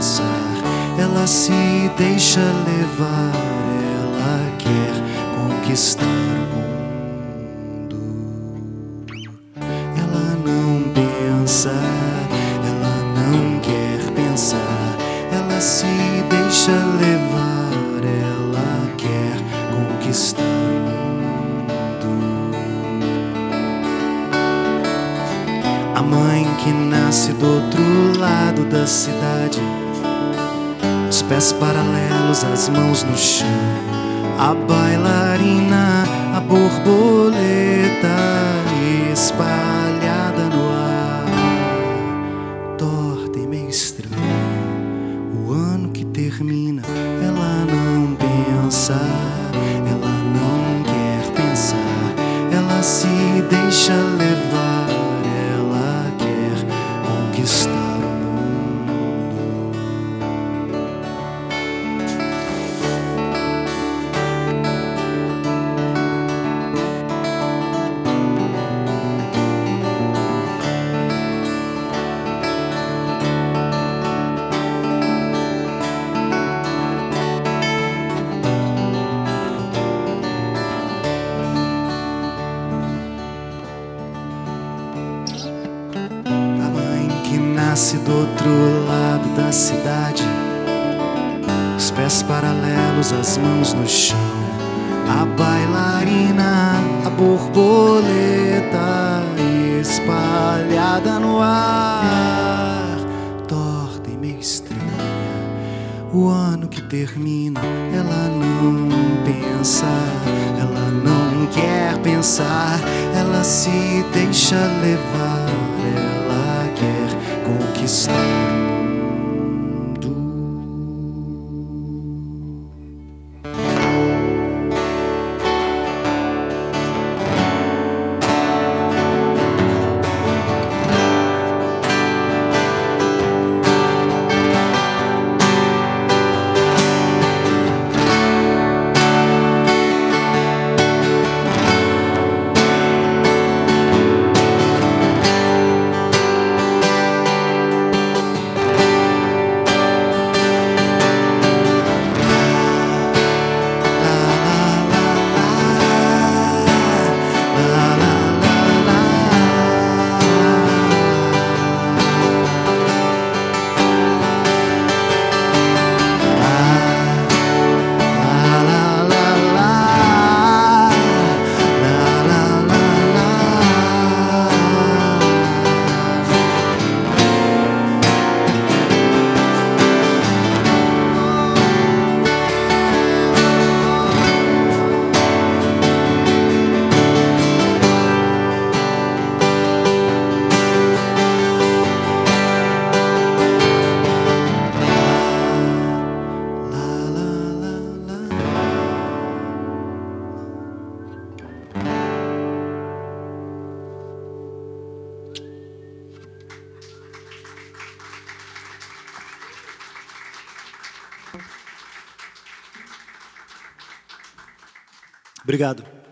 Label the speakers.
Speaker 1: pensar, ela se deixa levar, ela quer conquistar o mundo. Ela não pensa, ela não quer pensar, ela se deixa levar, ela quer conquistar o mundo. A mãe que nasce do outro lado da cidade, os pés paralelos, as mãos no chão, a bailarina, a borboleta espalhada no ar, torta e meio estranha. O ano que termina, ela não pensa, ela não quer pensar, ela se deixa levar, ela quer conquistar o mundo. Nasce do outro lado da cidade, os pés paralelos, as mãos no chão, a bailarina, a borboleta espalhada no ar, torta e meio estranha. O ano que termina, ela não pensa, ela não quer pensar, ela se deixa levar, ela quer conquistar o mundo. Obrigado.